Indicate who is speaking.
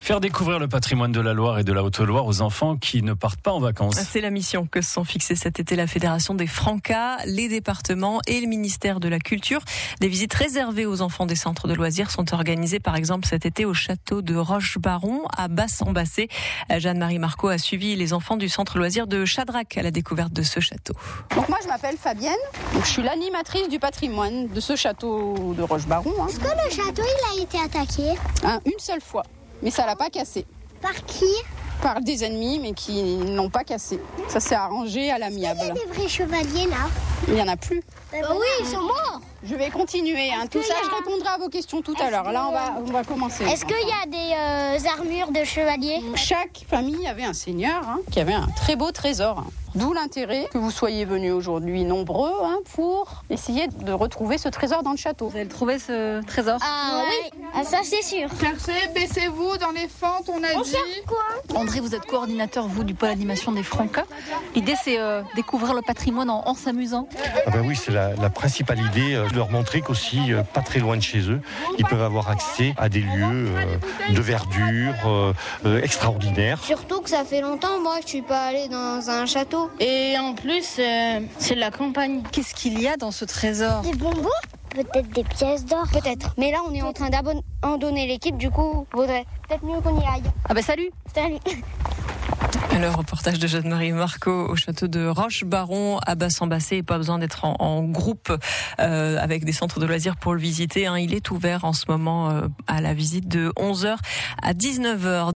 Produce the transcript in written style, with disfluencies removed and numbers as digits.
Speaker 1: Faire découvrir le patrimoine de la Loire et de la Haute-Loire aux enfants qui ne partent pas en vacances.
Speaker 2: C'est la mission que se sont fixés cet été la Fédération des Francas, les départements et le ministère de la Culture. Des visites réservées aux enfants des centres de loisirs sont organisées par exemple cet été au château de Rochebaron à Basse-en-Bassée. Jeanne-Marie Marco a suivi les enfants du centre loisirs de Chadrac à la découverte de ce château.
Speaker 3: Donc moi je m'appelle Fabienne, donc je suis l'animatrice du patrimoine de ce château de Rochebaron.
Speaker 4: Est-ce que le château il a été attaqué ?
Speaker 3: Une seule fois, mais ça l'a pas cassé.
Speaker 4: Par qui ?
Speaker 3: Par des ennemis, mais qui n'ont pas cassé. Ça s'est arrangé à l'amiable.
Speaker 4: Il y a des vrais chevaliers là ?
Speaker 3: Il n'y en a plus.
Speaker 4: Oui, ils sont morts.
Speaker 3: Je vais continuer. Tout ça, je répondrai à vos questions tout à l'heure. Là, on va commencer.
Speaker 4: Est-ce qu'il y a des armures de chevaliers ?
Speaker 3: Chaque famille avait un seigneur qui avait un très beau trésor. D'où l'intérêt que vous soyez venus aujourd'hui nombreux pour essayer de retrouver ce trésor dans le château.
Speaker 2: Vous allez trouver ce trésor ?
Speaker 4: Ah oui, ça c'est sûr.
Speaker 5: Cherchez, baissez-vous dans les fentes, on a dit.
Speaker 4: Quoi ?
Speaker 6: André, vous êtes coordinateur, vous, du pôle animation des Francas. L'idée, c'est découvrir le patrimoine en s'amusant.
Speaker 7: Oui, c'est la principale idée, de leur montrer qu'aussi, pas très loin de chez eux, ils peuvent avoir accès à des lieux de verdure extraordinaires.
Speaker 4: Surtout que ça fait longtemps, moi, je suis pas allée dans un château.
Speaker 8: Et en plus, c'est de la campagne.
Speaker 6: Qu'est-ce qu'il y a dans ce trésor ?
Speaker 4: Des bonbons ? Peut-être des pièces d'or.
Speaker 8: Peut-être. Mais là, on est en train d'abandonner l'équipe, du coup, vaudrait
Speaker 4: Peut-être mieux qu'on y aille.
Speaker 6: Ah bah salut !
Speaker 4: Salut.
Speaker 2: Le reportage de Jeanne-Marie Marco au château de Rochebaron à Basse-en-Bassée. Et pas besoin d'être en groupe avec des centres de loisirs pour le visiter. Il est ouvert en ce moment à la visite de 11h à 19h.